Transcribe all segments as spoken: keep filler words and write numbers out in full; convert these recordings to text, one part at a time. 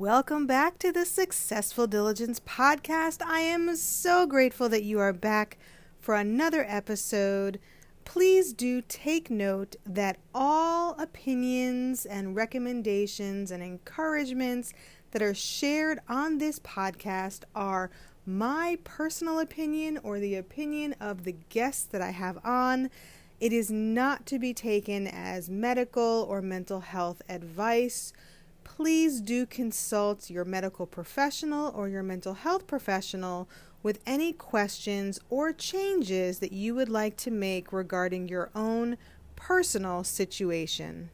Welcome back to the Successful Diligence podcast. I am so grateful that you are back for another episode. Please do take note that all opinions and recommendations and encouragements that are shared on this podcast are my personal opinion or the opinion of the guests that I have on. It is not to be taken as medical or mental health advice. Please do consult your medical professional or your mental health professional with any questions or changes that you would like to make regarding your own personal situation.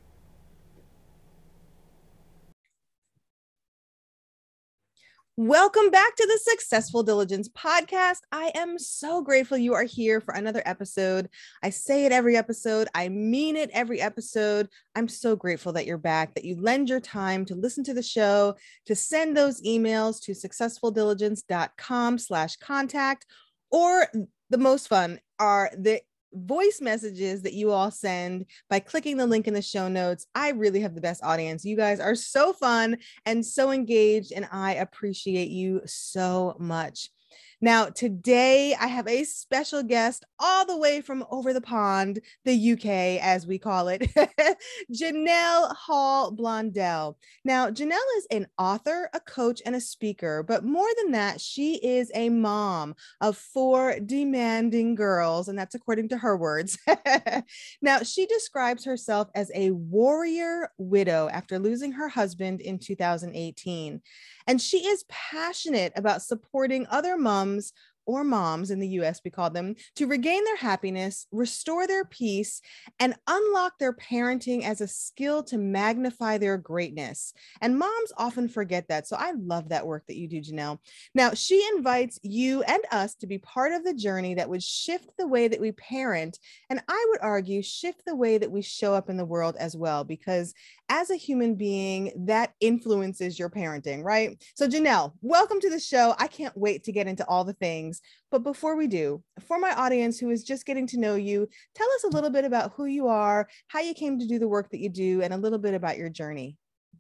Welcome back to the Successful Diligence podcast. I am so grateful you are here for another episode. I say it every episode. I mean it every episode. I'm so grateful that you're back, that you lend your time to listen to the show, to send those emails to successfuldiligence.com slash contact, or the most fun are the voice messages that you all send by clicking the link in the show notes. I really have the best audience. You guys are so fun and so engaged, and I appreciate you so much. Now, today I have a special guest all the way from over the pond, the U K, as we call it, Janelle Hall Blondell. Now, Janelle is an author, a coach, and a speaker, but more than that, she is a mom of four demanding girls, and that's according to her words. Now, she describes herself as a warrior widow after losing her husband in two thousand eighteen. And she is passionate about supporting other moms, or moms in the U S, we call them, to regain their happiness, restore their peace, and unlock their parenting as a skill to magnify their greatness. And moms often forget that. So I love that work that you do, Janelle. Now, she invites you and us to be part of the journey that would shift the way that we parent. And I would argue shift the way that we show up in the world as well, because as a human being, that influences your parenting, right? So Janelle, welcome to the show. I can't wait to get into all the things. But before we do, for my audience who is just getting to know you, tell us a little bit about who you are, how you came to do the work that you do, and a little bit about your journey.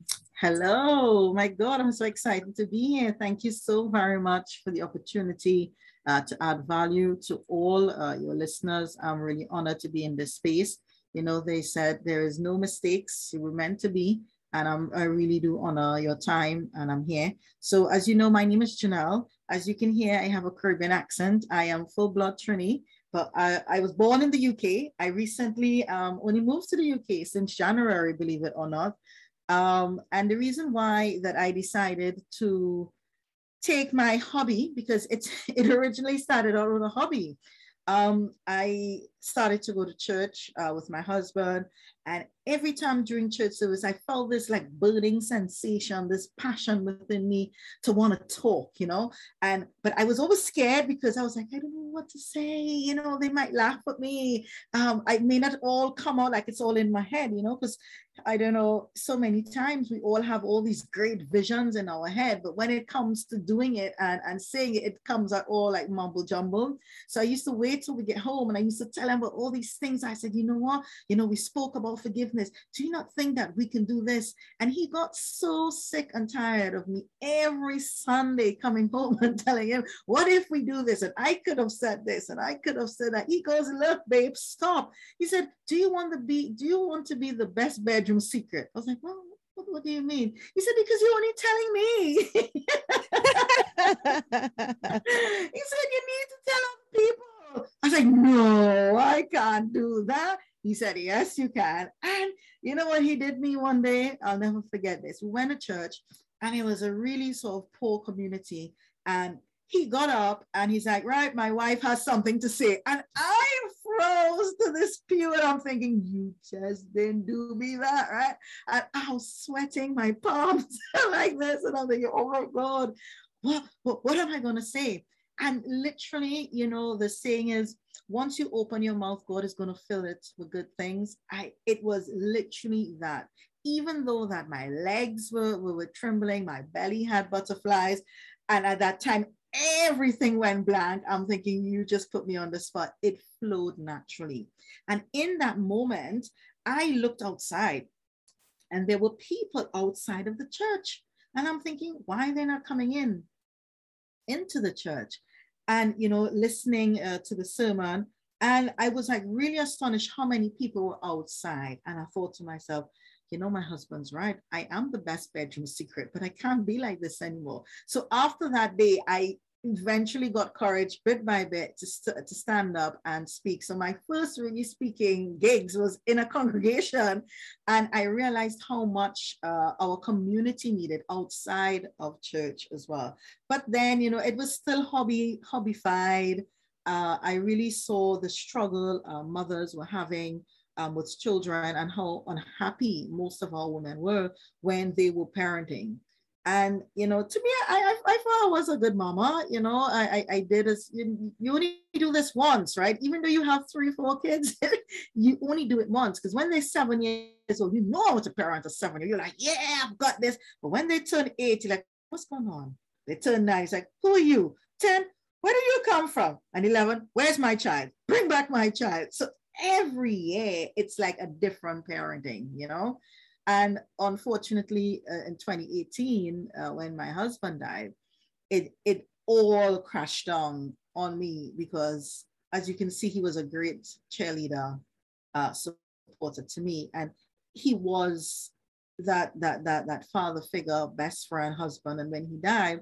Hello, my God, I'm so excited to be here. Thank you so very much for the opportunity uh, to add value to all uh, your listeners. I'm really honored to be in this space. You know, they said there is no mistakes. You were meant to be. And I'm, I really do honor your time, and I'm here. So as you know, my name is Janelle. As you can hear, I have a Caribbean accent. I am full blood Trini, but I, I was born in the U K. I recently um, only moved to the U K since January, believe it or not. Um, and the reason why that I decided to take my hobby, because it's, it originally started out with a hobby. Um, I started to go to church uh, with my husband, and every time during church service, I felt this like burning sensation, this passion within me to want to talk, you know, and, but I was always scared because I was like, I don't know what to say, you know, they might laugh at me. Um, I may not all come out like it's all in my head, you know, because I don't know, so many times we all have all these great visions in our head, but when it comes to doing it and, and saying it, it comes out all like mumble jumble. So I used to wait till we get home, and I used to tell him about all these things. I said, you know what, you know, we spoke about forgiveness. Do you not think that we can do this? And he got so sick and tired of me every Sunday coming home and telling him, what if we do this? And I could have said this, and I could have said that. He goes, look, babe, stop. He said, do you want to be, do you want to be the best bedroom secret? I was like, well, what, what do you mean? He said, because you're only telling me. He said, you need to tell other people. I was like, no, I can't do that. He said, yes, you can. And you know what he did me one day? I'll never forget this. We went to church, and it was a really sort of poor community. And he got up and he's like, right, my wife has something to say. And I froze to this pew, and I'm thinking, you just didn't do me that, right? And I was sweating my palms like this. And I'm thinking, oh my God, what, what, what am I going to say? And literally, you know, the saying is, once you open your mouth, God is going to fill it with good things. I, it was literally that. Even though that my legs were, were, were trembling, my belly had butterflies. And at that time, everything went blank. I'm thinking, you just put me on the spot. It flowed naturally. And in that moment, I looked outside, and there were people outside of the church. And I'm thinking, why are they not coming in into the church and, you know, listening uh, to the sermon? And I was like really astonished how many people were outside. And I thought to myself, you know, my husband's right. I am the best bedroom secret, but I can't be like this anymore. So after that day, I eventually got courage bit by bit to, st- to stand up and speak. So my first really speaking gigs was in a congregation. And I realized how much uh, our community needed outside of church as well. But then, you know, it was still hobby, hobbyfied. Uh, I really saw the struggle uh, mothers were having um, with children and how unhappy most of our women were when they were parenting. And, you know, to me, I, I, I thought I was a good mama. You know, I, I, I did as you, you only do this once, right? Even though you have three, four kids, you only do it once. Because when they're seven years old, you know how to parent a seven year. You're like, yeah, I've got this. But when they turn eight, you're like, what's going on? They turn nine. It's like, who are you? ten, where do you come from? And eleven, where's my child? Bring back my child. So every year, it's like a different parenting, you know? And unfortunately, uh, in twenty eighteen, uh, when my husband died, it, it all crashed down on me because, as you can see, he was a great cheerleader, uh, supporter to me. And he was that, that, that, that father figure, best friend, husband. And when he died,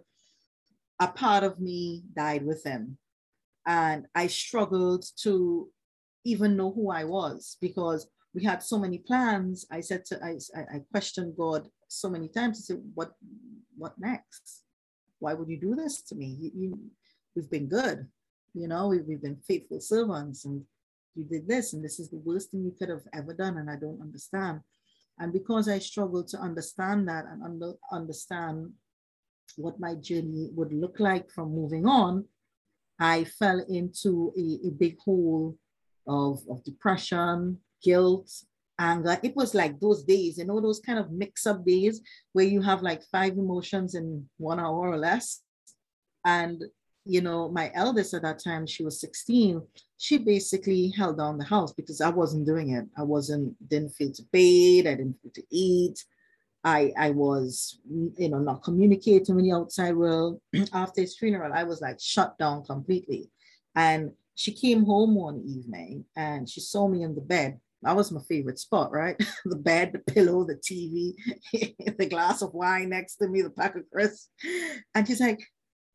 a part of me died with him. And I struggled to even know who I was because we had so many plans. I said to, I, I questioned God so many times. I said, what, what next? Why would you do this to me? You, you, we've been good. You know, we, we've been faithful servants and you did this and this is the worst thing you could have ever done. And I don't understand. And because I struggled to understand that and under, understand what my journey would look like from moving on, I fell into a, a big hole of, of depression, guilt, anger. It was like those days, you know, those kind of mix-up days where you have like five emotions in one hour or less. And, you know, my eldest at that time, she was sixteen, she basically held down the house because I wasn't doing it. I wasn't, didn't feel to bathe, I didn't feel to eat. I, I was, you know, not communicating with the outside world. After his funeral, I was like shut down completely. And she came home one evening and she saw me in the bed. That was my favorite spot, right? The bed, the pillow, the T V, the glass of wine next to me, the pack of crisps. And she's like,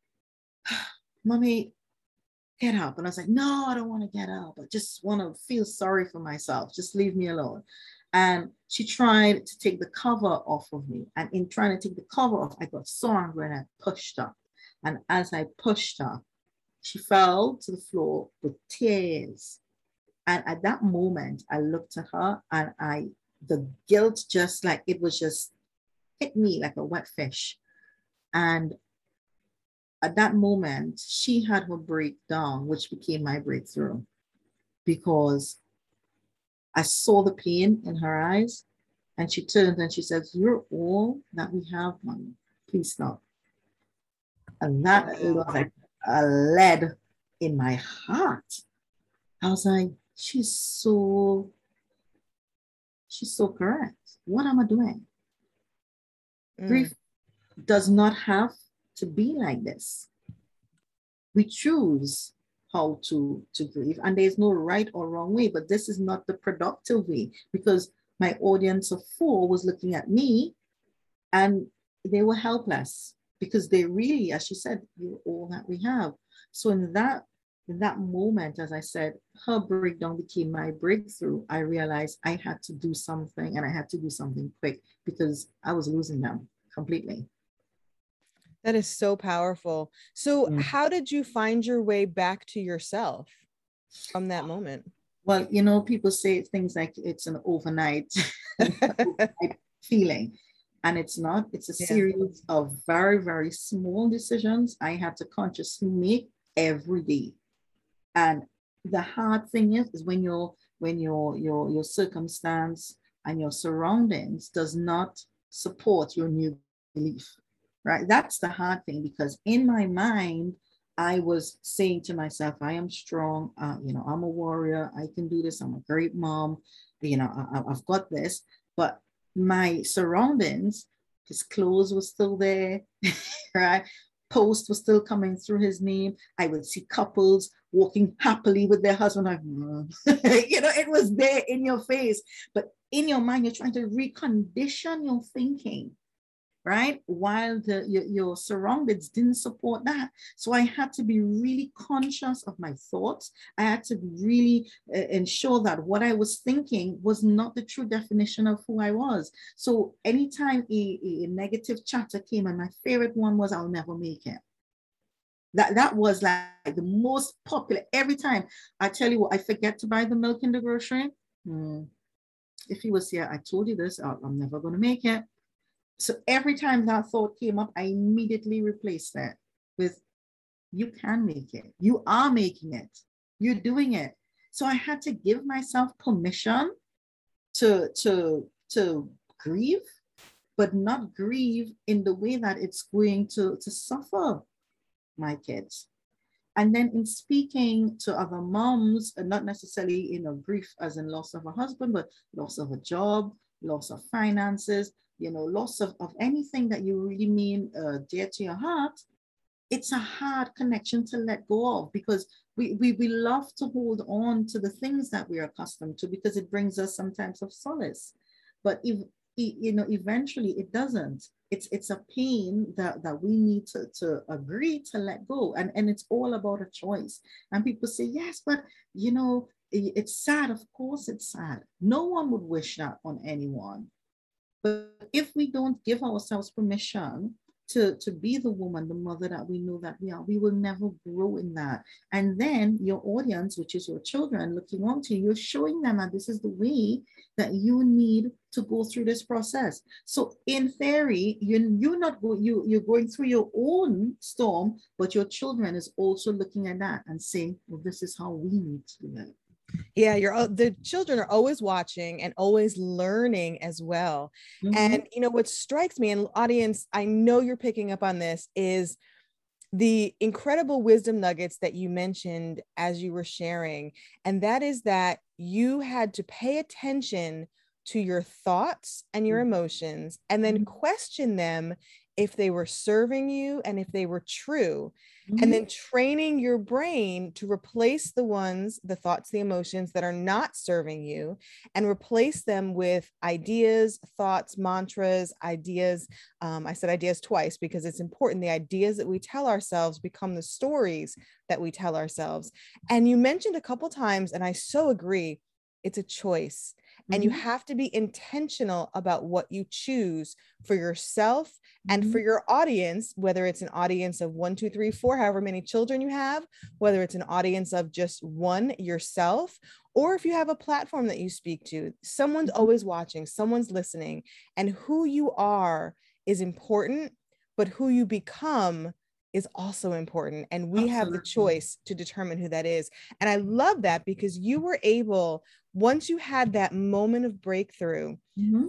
Mommy, get up. And I was like, no, I don't want to get up. I just want to feel sorry for myself. Just leave me alone. And she tried to take the cover off of me. And in trying to take the cover off, I got so angry and I pushed her. And as I pushed her, she fell to the floor with tears. And at that moment, I looked at her and I, the guilt just like, it was just hit me like a wet fish. And at that moment, she had her breakdown, which became my breakthrough because I saw the pain in her eyes and she turned and she says, you're all that we have, Mommy. Please stop. And that was like a lead in my heart. I was like, she's so, she's so correct. What am I doing? Mm. Grief does not have to be like this. We choose how to, to grieve, and there's no right or wrong way, but this is not the productive way because my audience of four was looking at me and they were helpless because they really, as she said, you're all that we have. So in that, in that moment, as I said, her breakdown became my breakthrough. I realized I had to do something and I had to do something quick because I was losing them completely. That is so powerful. So mm. how did you find your way back to yourself from that moment? Well, you know, people say things like it's an overnight, overnight feeling, and it's not. It's a yeah. series of very, very small decisions I had to consciously make every day. And the hard thing is, is when your when your your your circumstance and your surroundings does not support your new belief. Right? That's the hard thing because in my mind, I was saying to myself, I am strong. Uh, you know, I'm a warrior. I can do this. I'm a great mom. You know, I, I've got this. But my surroundings His clothes were still there, right? Post was still coming through his name. I would see couples walking happily with their husband. Like, mm. You know, it was there in your face. But in your mind, you're trying to recondition your thinking, right? While the, your, your surroundings didn't support that. So I had to be really conscious of my thoughts. I had to really uh, ensure that what I was thinking was not the true definition of who I was. So anytime a, a negative chatter came, and my favorite one was, I'll never make it. That, that was like the most popular. Every time I tell you what, I forget to buy the milk in the grocery. Hmm. If he was here, I told you this, I'm never going to make it. So every time that thought came up, I immediately replaced that with, you can make it. You are making it. You're doing it. So I had to give myself permission to, to, to grieve, but not grieve in the way that it's going to, to suffer my kids. And then in speaking to other moms, and not necessarily in a grief as in loss of a husband, but loss of a job, loss of finances, you know, loss of, of anything that you really mean uh, dear to your heart, it's a hard connection to let go of, because we, we, we love to hold on to the things that we're accustomed to because it brings us some types of solace. But if, you know, eventually it doesn't. It's, it's a pain that, that we need to, to agree to let go. And, and it's all about a choice. And people say, yes, but, you know, it's sad. Of course it's sad. No one would wish that on anyone. But if we don't give ourselves permission to, to be the woman, the mother that we know that we are, we will never grow in that. And then your audience, which is your children looking on to you, you're showing them that this is the way that you need to go through this process. So in theory, you, you're not go, you, you're going through your own storm, but your children is also looking at that and saying, well, this is how we need to do it. Yeah, you're the children are always watching and always learning as well. Mm-hmm. And you know what strikes me, and audience, I know you're picking up on this, is the incredible wisdom nuggets that you mentioned as you were sharing. And that is that you had to pay attention to your thoughts and your emotions, and then question them if they were serving you and if they were true. Mm-hmm. And then training your brain to replace the ones, the thoughts, the emotions that are not serving you, and replace them with ideas, thoughts, mantras, ideas. Um, I said ideas twice because it's important. The ideas that we tell ourselves become the stories that we tell ourselves. And you mentioned a couple times, and I so agree, it's a choice. And you have to be intentional about what you choose for yourself and mm-hmm. for your audience, whether it's an audience of one, two, three, four, however many children you have, whether it's an audience of just one, yourself, or if you have a platform that you speak to, someone's always watching, someone's listening, and who you are is important, but who you become is also important. And we Absolutely. Have the choice to determine who that is. And I love that because you were able, once you had that moment of breakthrough, mm-hmm.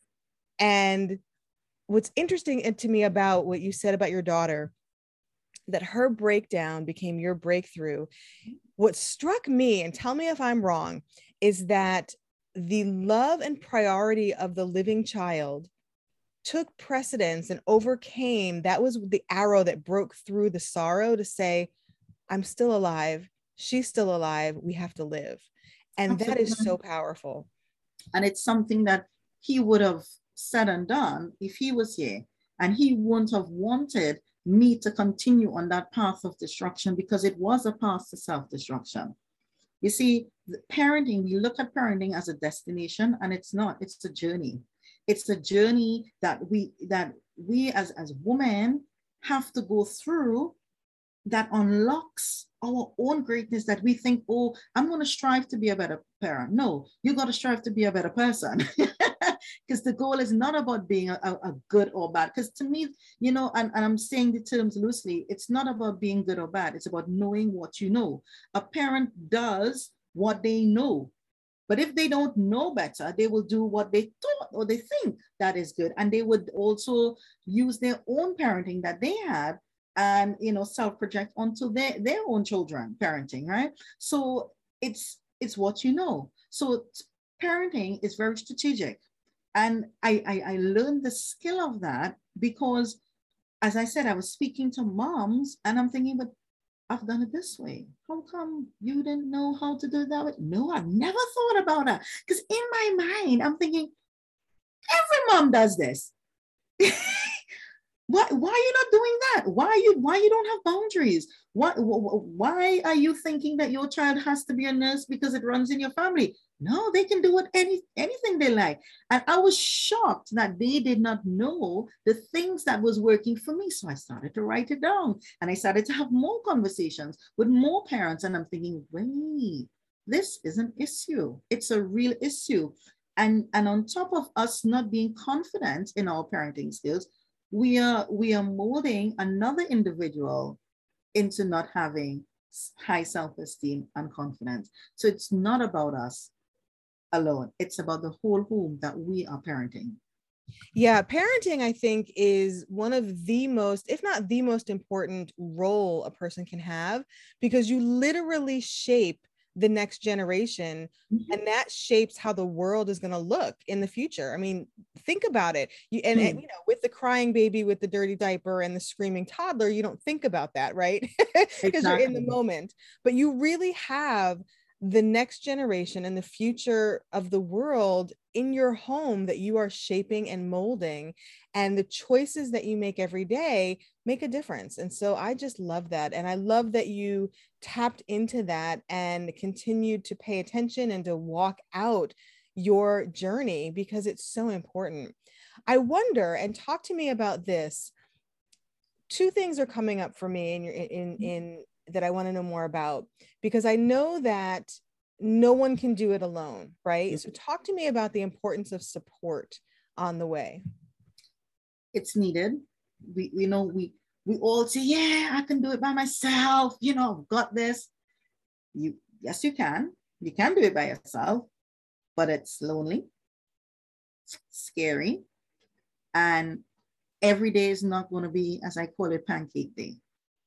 and what's interesting to me about what you said about your daughter, that her breakdown became your breakthrough. What struck me, and tell me if I'm wrong, is that the love and priority of the living child took precedence and overcame. That was the arrow that broke through the sorrow to say, I'm still alive. She's still alive. We have to live. And Absolutely. That is so powerful. And it's something that he would have said and done if he was here. And he wouldn't have wanted me to continue on that path of destruction because it was a path to self-destruction. You see, parenting, we look at parenting as a destination, and it's not, it's a journey. It's a journey that we that we as, as women have to go through that unlocks our own greatness, that we think, oh, I'm going to strive to be a better parent. No, you got to strive to be a better person. Because the goal is not about being a, a good or bad. Because to me, you know, and, and I'm saying the terms loosely, it's not about being good or bad. It's about knowing what you know. A parent does what they know. But if they don't know better, they will do what they thought or they think that is good. And they would also use their own parenting that they had and, you know, self-project onto their, their own children parenting, right? So it's, it's what you know. So parenting is very strategic. And I, I, I learned the skill of that because, as I said, I was speaking to moms and I'm thinking, but I've done it this way. How come you didn't know how to do it that way? No, I've never thought about that. Because in my mind, I'm thinking, every mom does this. Why, why are you not doing that? Why you why you don't have boundaries? Why, why are you thinking that your child has to be a nurse because it runs in your family? No, they can do what any anything they like. And I was shocked that they did not know the things that was working for me. So I started to write it down and I started to have more conversations with more parents. And I'm thinking, wait, this is an issue. It's a real issue. And, and on top of us not being confident in our parenting skills, we are we are molding another individual into not having high self-esteem and confidence. So it's not about us alone. It's about the whole home that we are parenting. Yeah, parenting, I think, is one of the most, if not the most important role a person can have, because you literally shape the next generation, mm-hmm. and that shapes how the world is going to look in the future. I mean, think about it. You and, mm. and you know, with the crying baby with the dirty diaper and the screaming toddler, you don't think about that, right? Because exactly. You're in the moment. But you really have the next generation and the future of the world in your home that you are shaping and molding, and the choices that you make every day make a difference. And so I just love that. And I love that you tapped into that and continued to pay attention and to walk out your journey, because it's so important. I wonder, and talk to me about this. Two things are coming up for me in in in that I want to know more about, because I know that no one can do it alone, right? Mm-hmm. So talk to me about the importance of support on the way. It's needed. We, we know we, we all say, yeah, I can do it by myself. You know, I've got this. You, yes, you can. You can do it by yourself, but it's lonely, scary, and every day is not going to be, as I call it, pancake day.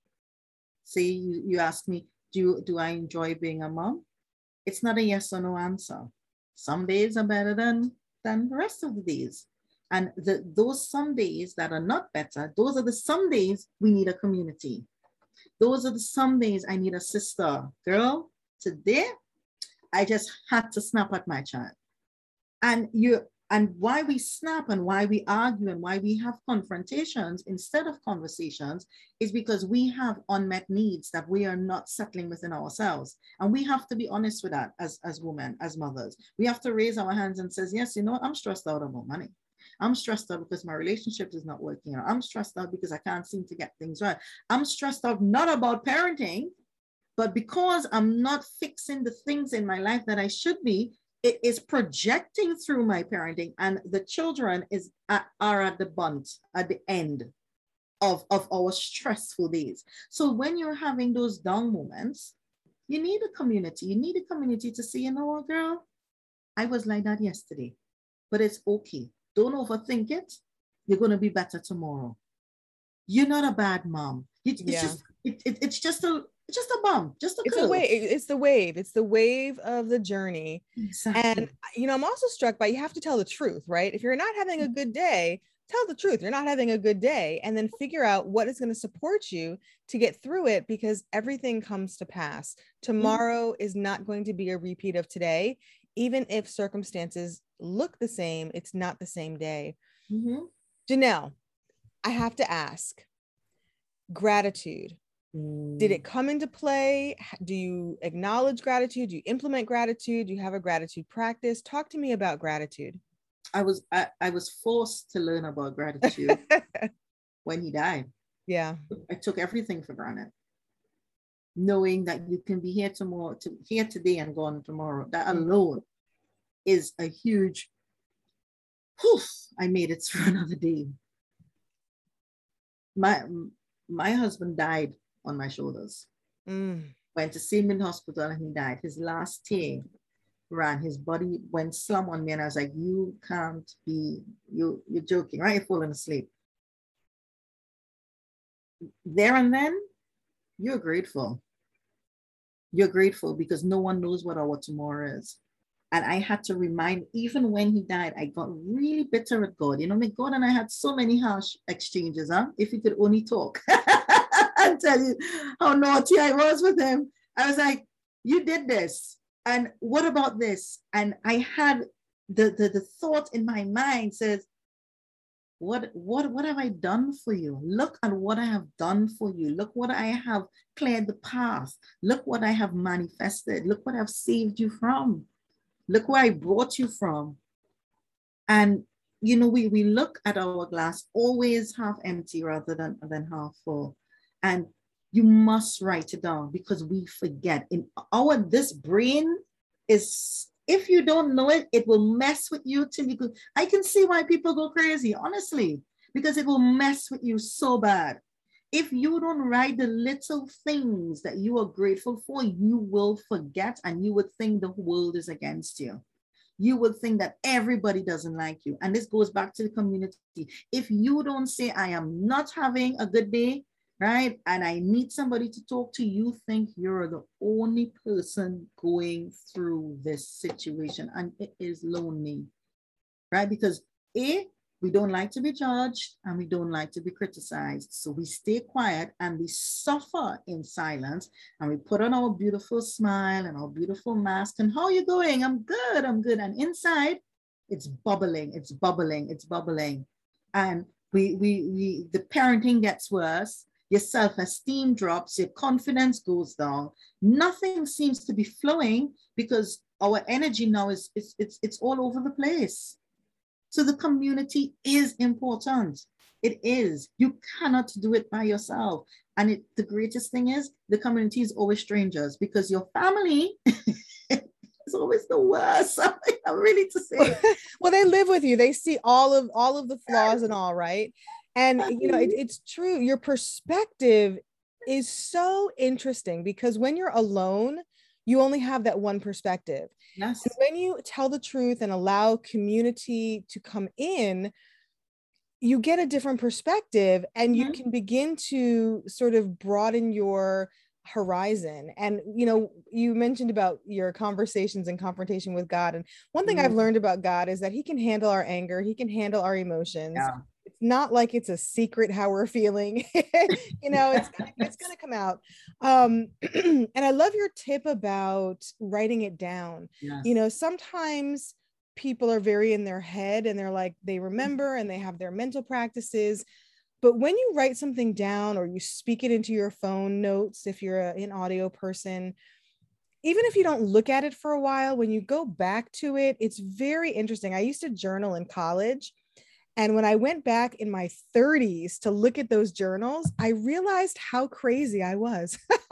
See, you, you ask me, do, you, do I enjoy being a mom? It's not a yes or no answer. Some days are better than, than the rest of the days. And the, those some days that are not better, those are the some days we need a community. Those are the some days I need a sister. Girl, today, I just had to snap at my child. And you And why we snap and why we argue and why we have confrontations instead of conversations is because we have unmet needs that we are not settling within ourselves. And we have to be honest with that as, as women, as mothers. We have to raise our hands and say, yes, you know what? I'm stressed out about money. I'm stressed out because my relationship is not working out. I'm stressed out because I can't seem to get things right. I'm stressed out not about parenting, but because I'm not fixing the things in my life that I should be. It is projecting through my parenting, and the children is at, are at the bunt, at the end of, of our stressful days. So when you're having those down moments, you need a community. You need a community to say, you know what, girl, I was like that yesterday, but it's okay. Don't overthink it. You're going to be better tomorrow. You're not a bad mom. It, it's yeah. just it, it, it's just a just a bump, just a it's curve. a wave. It's the wave. It's the wave of the journey. Exactly. And you know, I'm also struck by, you have to tell the truth, right? If you're not having a good day, tell the truth. You're not having a good day, and then figure out what is going to support you to get through it, because everything comes to pass. Tomorrow mm-hmm. is not going to be a repeat of today. Even if circumstances look the same, it's not the same day. Mm-hmm. Janelle, I have to ask, gratitude. Did it come into play? Do you acknowledge gratitude? Do you implement gratitude? Do you have a gratitude practice? Talk to me about gratitude. I was I, I was forced to learn about gratitude when he died. Yeah. I took everything for granted. Knowing that you can be here tomorrow, to here today and gone tomorrow. That alone is a huge, whew, I made it through another day. My my husband died on my shoulders. Mm. Went to see him in hospital and he died. His last day ran, his body went slum on me, and I was like, you can't be, you, you're joking, right? You're falling asleep. There and then, you're grateful. You're grateful because no one knows what our tomorrow is. And I had to remind, even when he died, I got really bitter at God. You know, my God and I had so many harsh exchanges, huh? If he could only talk and tell you how naughty I was with him. I was like, you did this. And what about this? And I had the, the, the thought in my mind says, what, what, what have I done for you? Look at what I have done for you. Look what I have cleared the path. Look what I have manifested. Look what I've saved you from. Look where I brought you from. And, you know, we, we look at our glass always half empty rather than, than half full. And you must write it down because we forget. In our, this brain is, if you don't know it, it will mess with you till you go. I can see why people go crazy, honestly, because it will mess with you so bad. If you don't write the little things that you are grateful for, you will forget and you would think the world is against you. You would think that everybody doesn't like you. And this goes back to the community. If you don't say, I am not having a good day, right? And I need somebody to talk to, you think you're the only person going through this situation. And it is lonely, right? Because A, we don't like to be judged and we don't like to be criticized. So we stay quiet and we suffer in silence and we put on our beautiful smile and our beautiful mask. And how are you going? I'm good, I'm good. And inside, it's bubbling, it's bubbling, it's bubbling. And we, we, we the parenting gets worse. Your self-esteem drops, your confidence goes down. Nothing seems to be flowing because our energy now is it's, it's, it's all over the place. So the community is important. It is. You cannot do it by yourself. And it, the greatest thing is the community is always strangers because your family is always the worst. I'm really to say. Well, they live with you. They see all of all of the flaws and all, right? And you know, it, it's true. Your perspective is so interesting because when you're alone, you only have that one perspective. Yes. And when you tell the truth and allow community to come in, you get a different perspective and mm-hmm. you can begin to sort of broaden your horizon. And, you know, you mentioned about your conversations and confrontation with God. And one thing mm-hmm. I've learned about God is that he can handle our anger. He can handle our emotions. Yeah. It's not like it's a secret how we're feeling, you know, it's gonna, it's gonna come out. Um, and I love your tip about writing it down. Yes. You know, sometimes people are very in their head and they're like, they remember and they have their mental practices. But when you write something down or you speak it into your phone notes, if you're a, an audio person, even if you don't look at it for a while, when you go back to it, it's very interesting. I used to journal in college. And when I went back in my thirties to look at those journals, I realized how crazy I was.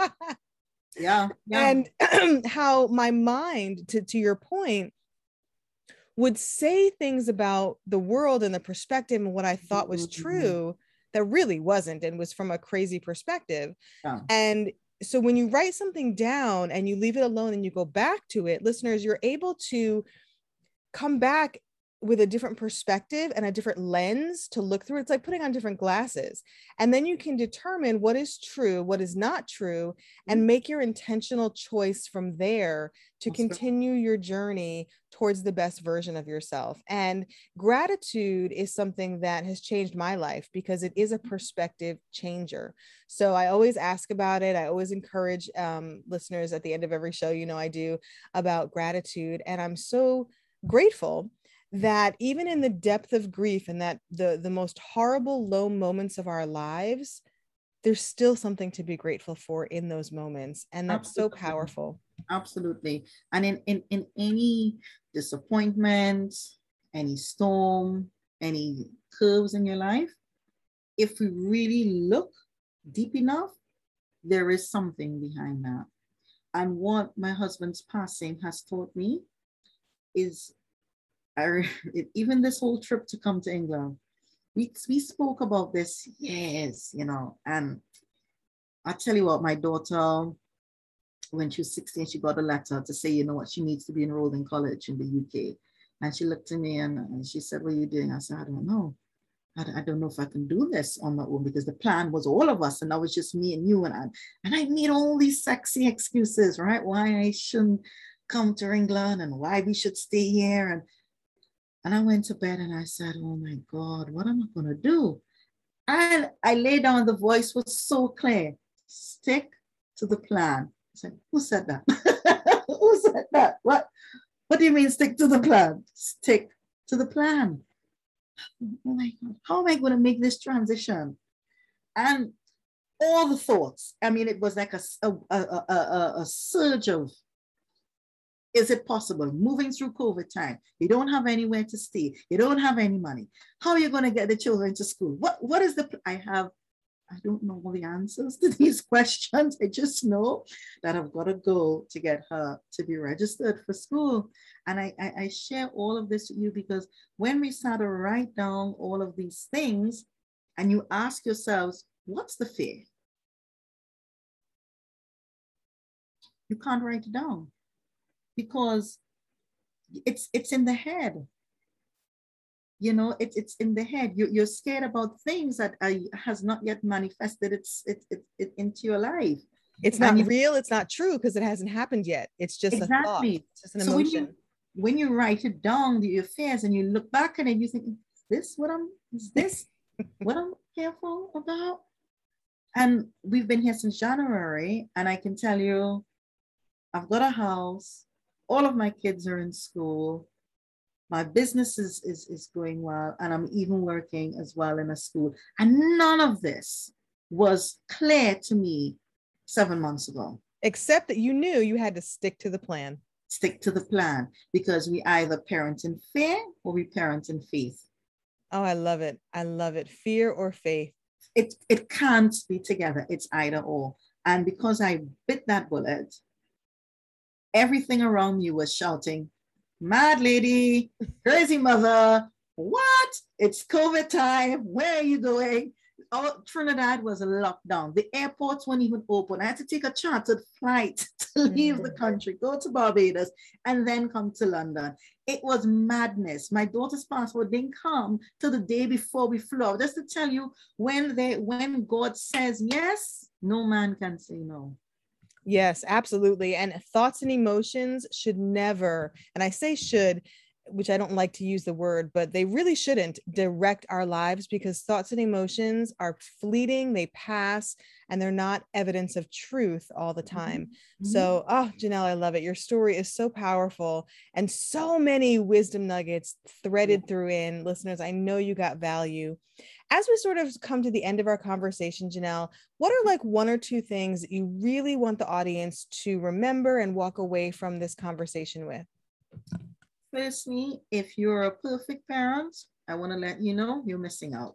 yeah, yeah. And how my mind, to, to your point, would say things about the world and the perspective and what I thought was mm-hmm. true that really wasn't and was from a crazy perspective. Yeah. And so when you write something down and you leave it alone and you go back to it, listeners, you're able to come back with a different perspective and a different lens to look through. It's like putting on different glasses. And then you can determine what is true, what is not true, and make your intentional choice from there to That's continue right. your journey towards the best version of yourself. And gratitude is something that has changed my life because it is a perspective changer. So I always ask about it. I always encourage um, listeners at the end of every show, you know, I do about gratitude. And I'm so grateful that even in the depth of grief and that the, the most horrible low moments of our lives, there's still something to be grateful for in those moments. And that's Absolutely. so powerful. Absolutely. And in, in, in any disappointment, any storm, any curves in your life, if we really look deep enough, there is something behind that. And what my husband's passing has taught me is I, even this whole trip to come to England, we, we spoke about this, yes, you know, and I tell you what, my daughter, when she was sixteen, she got a letter to say, you know what, she needs to be enrolled in college in the U K. And she looked at me and, and she said, what are you doing? I said, I don't know. I, I don't know if I can do this on my own because the plan was all of us and that was just me and you. And I, and I made all these sexy excuses, right? Why I shouldn't come to England and why we should stay here. And, and I went to bed and I said, oh my God, what am I going to do? And I lay down, the voice was so clear. Stick to the plan. I said, who said that? Who said that? What? What do you mean stick to the plan? Stick to the plan. Oh my God, how am I going to make this transition? And all the thoughts, I mean, it was like a, a, a, a, a surge of, is it possible? Moving through COVID time, you don't have anywhere to stay. You don't have any money. How are you going to get the children to school? What, what is the, I have, I don't know all the answers to these questions. I just know that I've got to go to get her to be registered for school. And I, I, I share all of this with you because when we start to write down all of these things and you ask yourselves, what's the fear? You can't write it down because it's, it's in the head. You know, it, it's in the head. You, you're scared about things that uh, has not yet manifested it's, it, it, it into your life. It's not real. It's not true because it hasn't happened yet. It's just exactly. a thought. It's just an so emotion. When you, when you write it down, your fears, and you look back at it, you think, is this what I'm, is this what I'm careful about? And we've been here since January, and I can tell you, I've got a house. All of my kids are in school. My business is, is, is going well, and I'm even working as well in a school. And none of this was clear to me seven months ago. Except that you knew you had to stick to the plan. Stick to the plan, because we either parent in fear or we parent in faith. Oh, I love it. I love it. Fear or faith. It, it can't be together. It's either or. And because I bit that bullet, everything around me was shouting, mad lady, crazy mother, what? It's COVID time. Where are you going? Oh, Trinidad was locked down. The airports weren't even open. I had to take a chartered flight to leave the country, go to Barbados, and then come to London. It was madness. My daughter's passport didn't come till the day before we flew. Just to tell you, when they, when God says yes, no man can say no. Yes, absolutely. And thoughts and emotions should never, and I say should, which I don't like to use the word, but they really shouldn't direct our lives, because thoughts and emotions are fleeting, they pass, and they're not evidence of truth all the time. Mm-hmm. So, oh, Janelle, I love it. Your story is so powerful and so many wisdom nuggets threaded yeah. through in. Listeners, I know you got value. As we sort of come to the end of our conversation, Janelle, what are like one or two things that you really want the audience to remember and walk away from this conversation with? Firstly, if you're a perfect parent, I want to let you know you're missing out.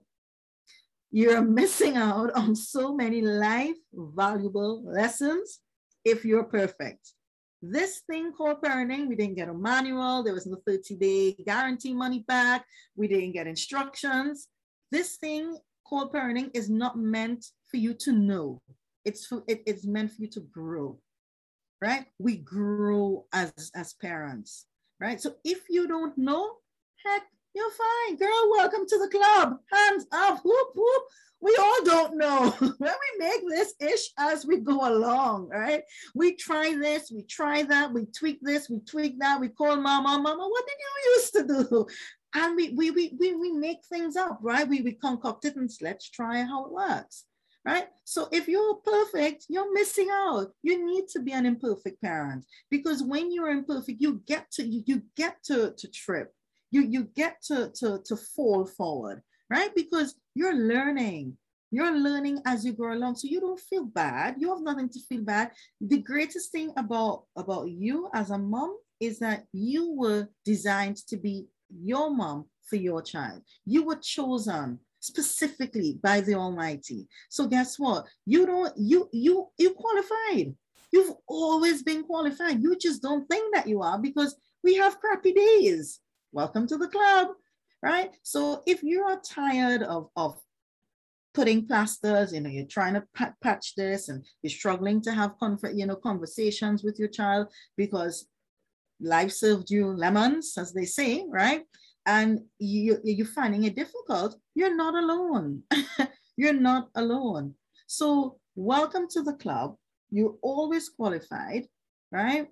You're missing out on so many life valuable lessons if you're perfect. This thing called parenting, we didn't get a manual. There was no thirty day guarantee money back. We didn't get instructions. This thing called parenting is not meant for you to know. It's, for, it, it's meant for you to grow, right? We grow as, as parents. Right? So if you don't know, heck, you're fine. Girl, welcome to the club. Hands up, whoop, whoop. We all don't know. When we make this ish as we go along, right? We try this, we try that, we tweak this, we tweak that, we call mama, mama, what did you used to do? And we we we we, we make things up, right? We, we concoct it and let's try how it works. Right? So if you're perfect, you're missing out. You need to be an imperfect parent, because when you're imperfect, you get to you, you get to, to trip. You, you get to, to, to fall forward, right? Because you're learning. You're learning as you go along. So you don't feel bad. You have nothing to feel bad. The greatest thing about, about you as a mom is that you were designed to be your mom for your child. You were chosen specifically by the Almighty. So guess what? You don't, you, you, you qualified. You've always been qualified. You just don't think that you are, because we have crappy days. Welcome to the club, right? So if you are tired of, of putting plasters, you know, you're trying to pat, patch this, and you're struggling to have, you know, conversations with your child because life served you lemons, as they say, right? And you, you're finding it difficult, you're not alone. You're not alone. So welcome to the club. You're always qualified, right?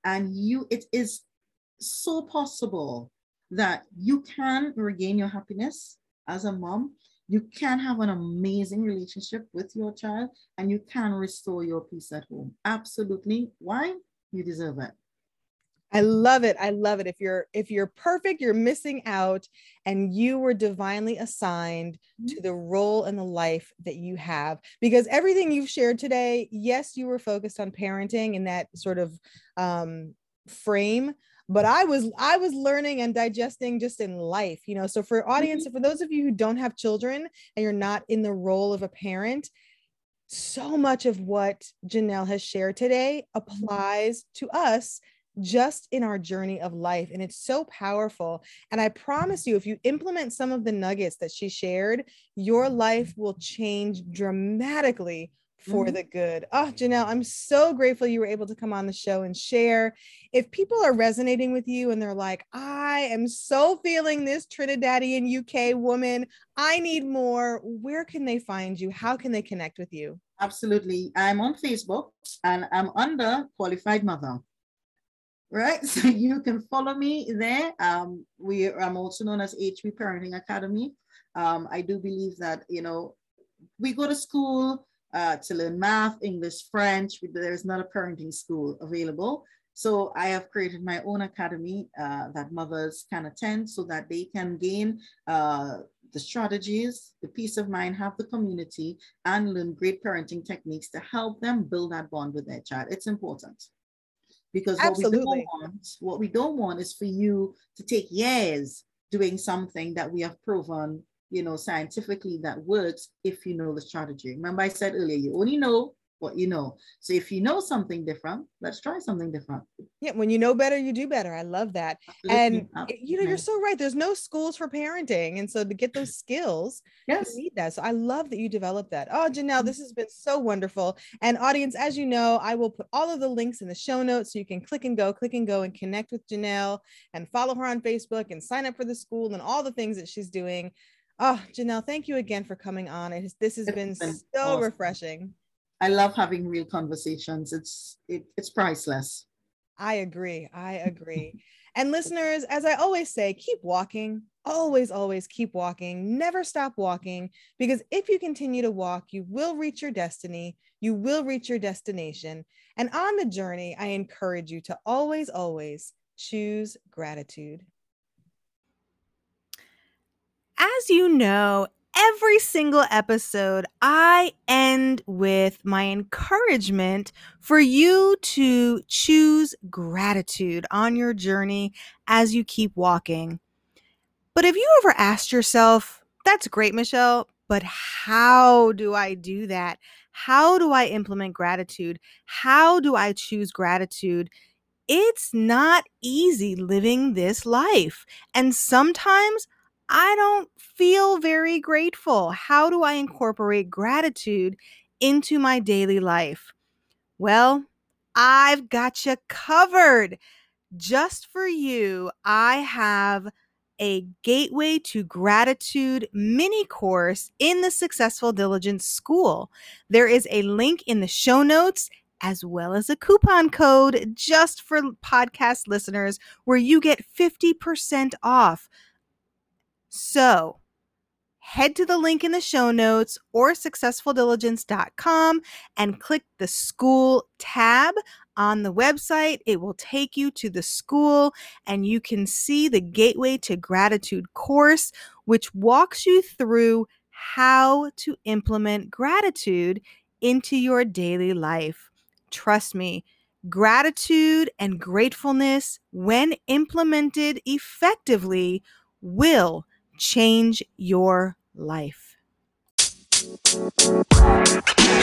And you, it is so possible that you can regain your happiness as a mom. You can have an amazing relationship with your child, and you can restore your peace at home. Absolutely. Why? You deserve it. I love it. I love it. If you're if you're perfect, you're missing out, and you were divinely assigned mm-hmm. to the role and the life that you have. Because everything you've shared today, yes, you were focused on parenting in that sort of um, frame, but I was I was learning and digesting just in life, you know. So for audience, mm-hmm. for those of you who don't have children and you're not in the role of a parent, so much of what Janelle has shared today applies to us just in our journey of life. And it's so powerful. And I promise you, if you implement some of the nuggets that she shared, your life will change dramatically for mm-hmm. the good. Oh, Janelle, I'm so grateful you were able to come on the show and share. If people are resonating with you and they're like, I am so feeling this Trinidadian U K woman, I need more, where can they find you? How can they connect with you? Absolutely. I'm on Facebook and I'm under Qualified Mother. Right, so you can follow me there. Um, we I'm also known as H P Parenting Academy. Um, I do believe that, you know, we go to school uh, to learn math, English, French. There's not a parenting school available. So I have created my own academy uh, that mothers can attend so that they can gain uh, the strategies, the peace of mind, have the community, and learn great parenting techniques to help them build that bond with their child. It's important. Because what Absolutely. we don't want, what we don't want is for you to take years doing something that we have proven, you know, scientifically that works if you know the strategy. Remember I said earlier, you only know what you know. So if you know something different, let's try something different. Yeah, when you know better, you do better. I love that. Absolutely. And Absolutely. you know, you're so right. There's no schools for parenting. And so to get those skills, yes. you need that. So I love that you developed that. Oh, Janelle, this has been so wonderful. And audience, as you know, I will put all of the links in the show notes so you can click and go, click and go and connect with Janelle and follow her on Facebook and sign up for the school and all the things that she's doing. Oh, Janelle, thank you again for coming on. It has, this has been, been so awesome. refreshing. I love having real conversations. It's it, it's priceless. I agree. I agree. And listeners, as I always say, keep walking. Always, always keep walking. Never stop walking, because if you continue to walk, you will reach your destiny. You will reach your destination. And on the journey, I encourage you to always, always choose gratitude. As you know, every single episode, I end with my encouragement for you to choose gratitude on your journey as you keep walking. But have you ever asked yourself, that's great, Michelle, but how do I do that? How do I implement gratitude? How do I choose gratitude? It's not easy living this life. And sometimes I don't feel very grateful. How do I incorporate gratitude into my daily life? Well, I've got you covered. Just for you, I have a Gateway to Gratitude mini course in the Successful Diligence School. There is a link in the show notes, as well as a coupon code just for podcast listeners where you get fifty percent off. So head to the link in the show notes or successful diligence dot com and click the school tab on the website. It will take you to the school and you can see the Gateway to Gratitude course, which walks you through how to implement gratitude into your daily life. Trust me, gratitude and gratefulness, when implemented effectively, will change your life.